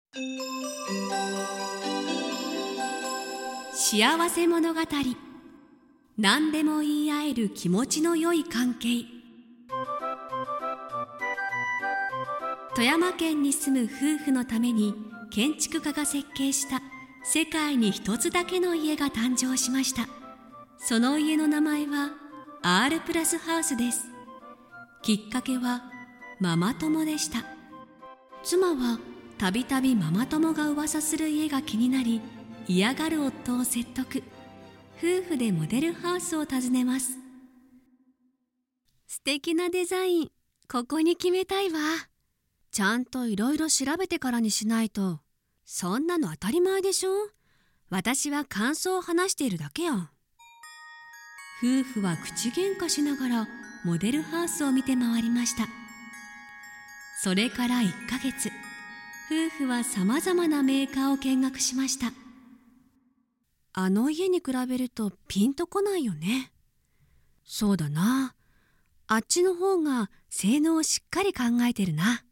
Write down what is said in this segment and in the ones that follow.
幸せ物語。何でも言い合える気持ちの良い関係。富山県に住む夫婦のために建築家が設計した世界に一つだけの家が誕生しました。その家の名前は R プラスハウスです。きっかけはママ友でした。妻はたびたびママ友が噂する家が気になり、嫌がる夫を説得。夫婦でモデルハウスを訪ねます。素敵なデザイン、ここに決めたいわ。ちゃんといろいろ調べてからにしないと。そんなの当たり前でしょ。私は感想を話しているだけよ。夫婦は口喧嘩しながらモデルハウスを見て回りました。それから1ヶ月、夫婦はさまざまなメーカーを見学しました。あの家に比べるとピンとこないよね。そうだな。あっちの方が性能をしっかり考えてるな。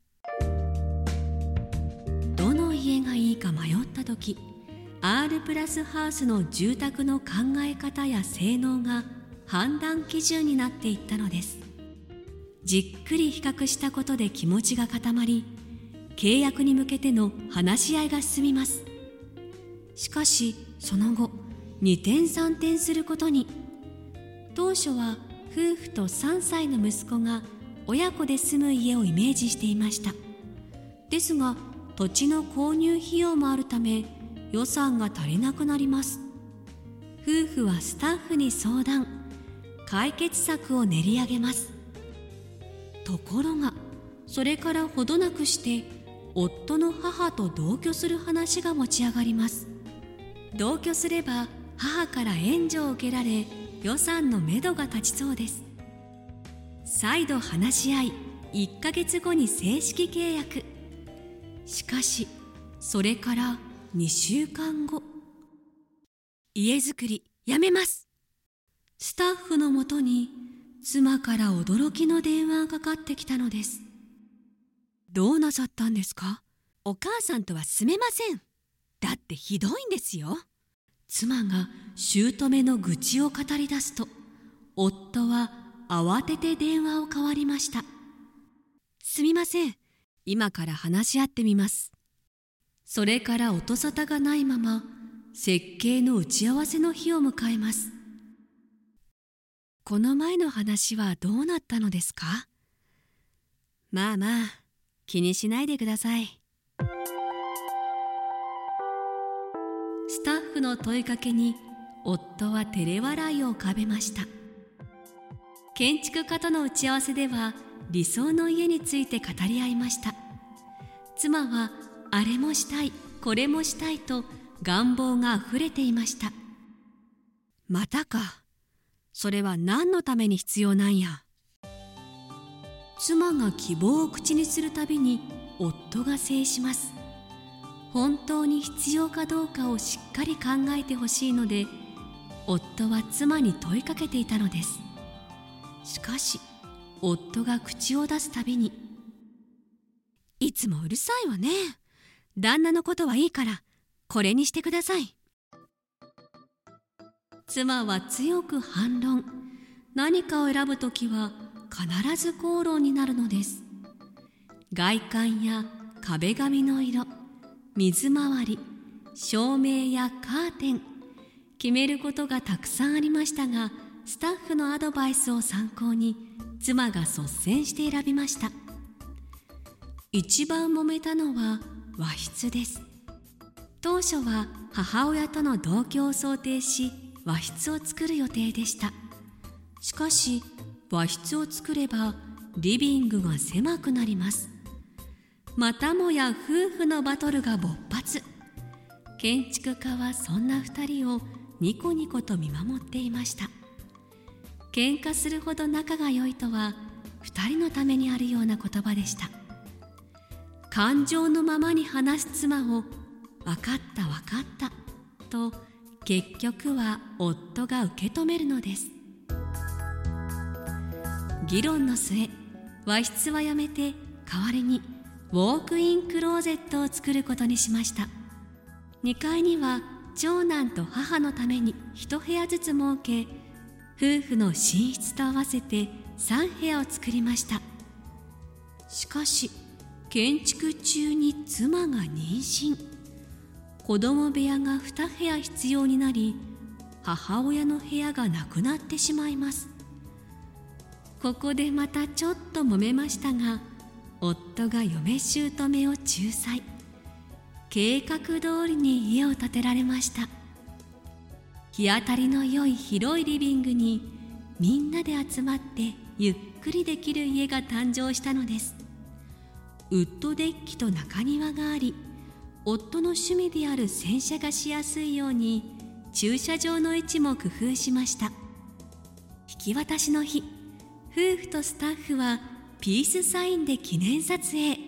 どの家がいいか迷った時、R プラスハウスの住宅の考え方や性能が判断基準になっていったのです。じっくり比較したことで気持ちが固まり、契約に向けての話し合いが進みます。しかしその後、二転三転することに。当初は夫婦と3歳の息子が親子で住む家をイメージしていました。ですが土地の購入費用もあるため予算が足りなくなります。夫婦はスタッフに相談、解決策を練り上げます。ところがそれからほどなくして夫の母と同居する話が持ち上がります。同居すれば母から援助を受けられ、予算のめどが立ちそうです。再度話し合い、1ヶ月後に正式契約。しかしそれから2週間後、家づくりやめます。スタッフのもとに妻から驚きの電話がかかってきたのです。どうなさったんですか？お母さんとは住めません。だってひどいんですよ。妻が姑の愚痴を語り出すと、夫は慌てて電話を代わりました。すみません、今から話し合ってみます。それから音沙汰がないまま設計の打ち合わせの日を迎えます。この前の話はどうなったのですか？まあまあ、気にしないでください。スタッフの問いかけに夫は照れ笑いを浮かべました。建築家との打ち合わせでは理想の家について語り合いました。妻はあれもしたい、これもしたいと願望があふれていました。またか。それは何のために必要なんや。妻が希望を口にするたびに夫が制します。本当に必要かどうかをしっかり考えてほしいので、夫は妻に問いかけていたのです。しかし夫が口を出すたびに、いつもうるさいわね。旦那のことはいいからこれにしてください。妻は強く反論。何かを選ぶときは必ず口論になるのです。外観や壁紙の色、水回り、照明やカーテン、決めることがたくさんありましたが、スタッフのアドバイスを参考に妻が率先して選びました。一番揉めたのは和室です。当初は母親との同居を想定し和室を作る予定でした。しかし和室を作ればリビングが狭くなります。またもや夫婦のバトルが勃発。建築家はそんな2人をニコニコと見守っていました。喧嘩するほど仲が良いとは2人のためにあるような言葉でした。感情のままに話す妻を分かった分かったと結局は夫が受け止めるのです。議論の末、和室はやめて代わりにウォークインクローゼットを作ることにしました。2階には長男と母のために1部屋ずつ設け、夫婦の寝室と合わせて3部屋を作りました。しかし建築中に妻が妊娠。子供部屋が2部屋必要になり、母親の部屋がなくなってしまいます。ここでまたちょっと揉めましたが、夫が嫁姑を仲裁。計画通りに家を建てられました。日当たりの良い広いリビングにみんなで集まってゆっくりできる家が誕生したのです。ウッドデッキと中庭があり、夫の趣味である洗車がしやすいように駐車場の位置も工夫しました。引き渡しの日、夫婦とスタッフはピースサインで記念撮影。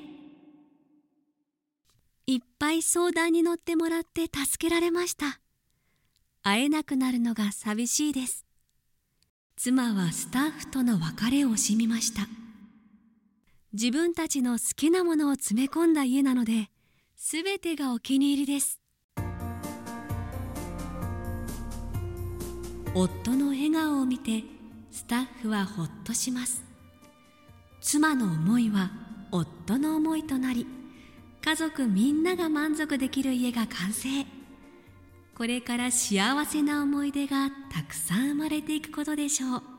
いっぱい相談に乗ってもらって助けられました。会えなくなるのが寂しいです。妻はスタッフとの別れを惜しみました。自分たちの好きなものを詰め込んだ家なので、すべてがお気に入りです。夫の笑顔を見てスタッフはほっとします。妻の思いは夫の思いとなり、家族みんなが満足できる家が完成。これから幸せな思い出がたくさん生まれていくことでしょう。